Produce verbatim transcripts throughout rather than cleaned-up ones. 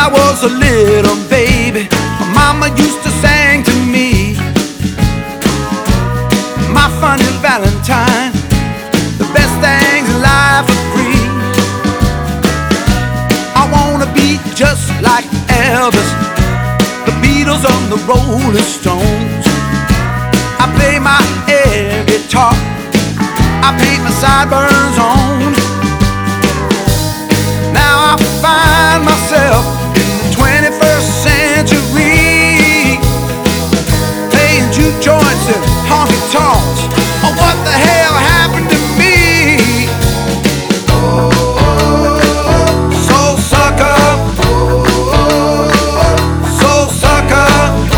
I was a little baby, my mama used to sing to me, my funny Valentine, the best things in life are free. I wanna be just like Elvis, the Beatles and the Rolling Stones. I play my air guitar, I paint my sideburns on. Now I find myself in the twenty-first century, playing juke joints and honky tonks. Oh, what the hell happened to me? Soul sucker, soul sucker,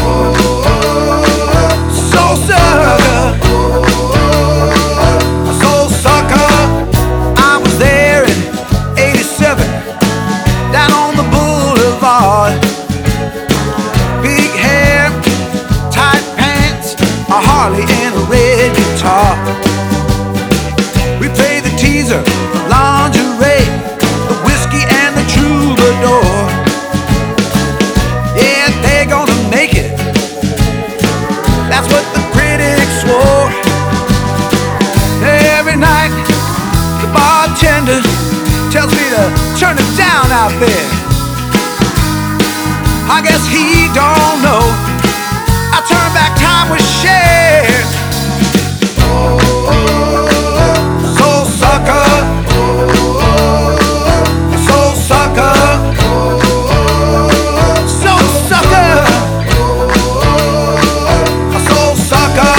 soul sucker, soul sucker. I was there in eighty-seven, down on the boulevard. Big hair, tight pants, a Harley and a red guitar. We played the teaser, the lingerie, the whiskey and the troubadour. Yeah, they're gonna make it, that's what the critics swore. Every night the bartender tells me to turn it down out there. I guess he don't know I turn back time with Cher. Soul sucker, soul sucker, soul sucker, soul sucker.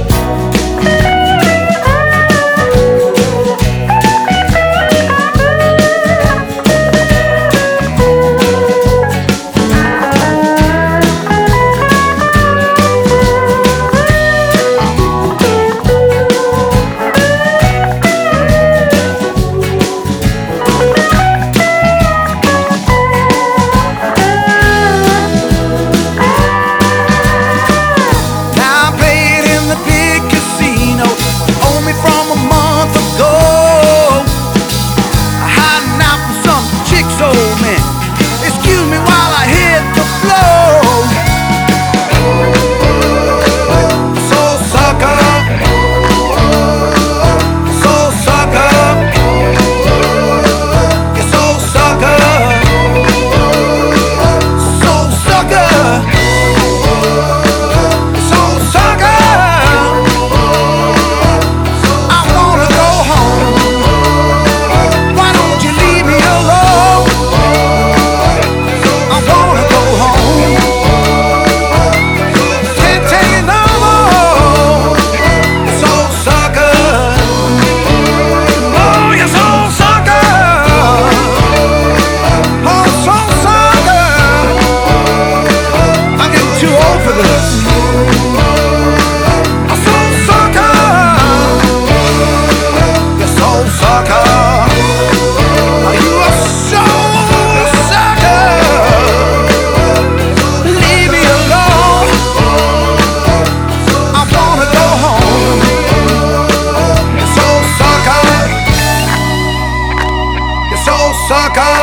Sucker!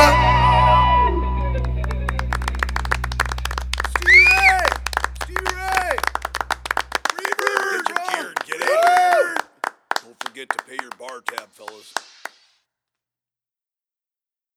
Stevie Ray! Stevie Ray! Reverb! Get your gear and get in here. Don't forget to pay your bar tab, fellas.